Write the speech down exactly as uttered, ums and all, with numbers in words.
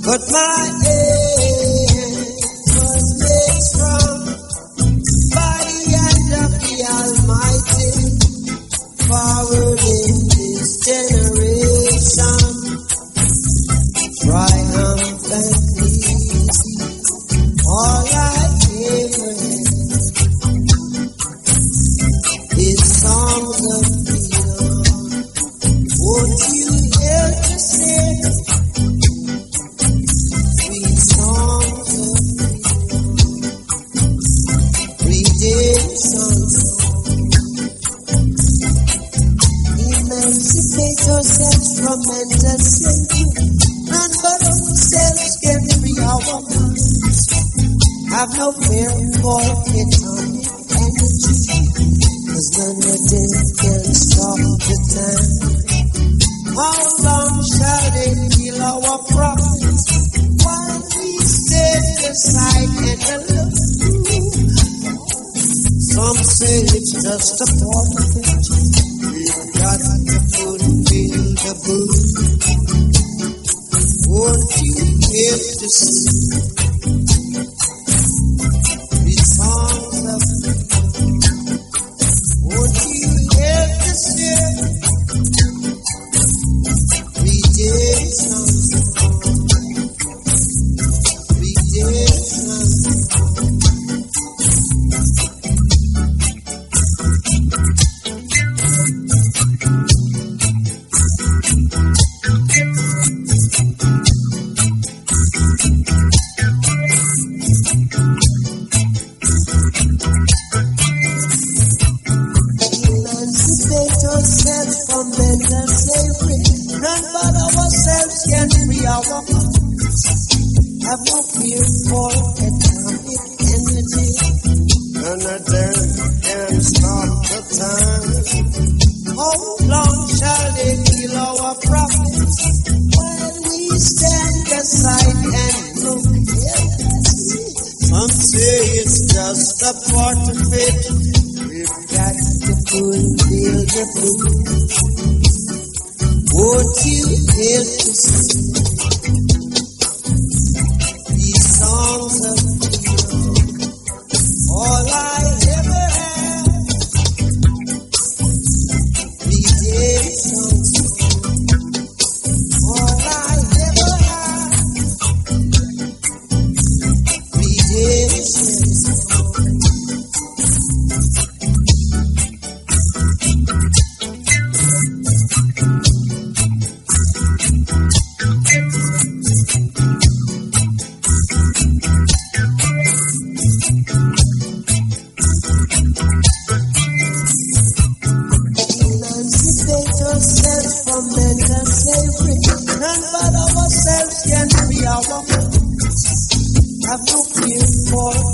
But my aim was made strong by the hand of the Almighty. Forward in this generation, triumphantly, all I ever had is songs of freedom. Won't you help to sing sweet songs of freedom, redemption songs? Emancipate yourselves from mental slavery. None but ourselves can free our minds. Have no fear for atomic energy, 'cause none of them can stop the time. How long shall they kill our prophets while we stand aside and look? Some say it's just a part of it. We've got to fulfill the book. Won't you help to sing these songs of freedom? Won't you help to sing redemption songs? Redemption emancipate ourselves from mental slavery. None but ourselves can free our minds. Have no fear for atomic energy. None of them can stop the time. How long shall they kill our prophets while we stand aside and look? Some say it's just a part of it. We've got to fulfill the book. Won't you help to sing these songs of freedom? All I ever had, redemption songs. All I ever had, redemption songs. Emancipate ourselves from mental slavery. None but ourselves can free our minds. Have no fear for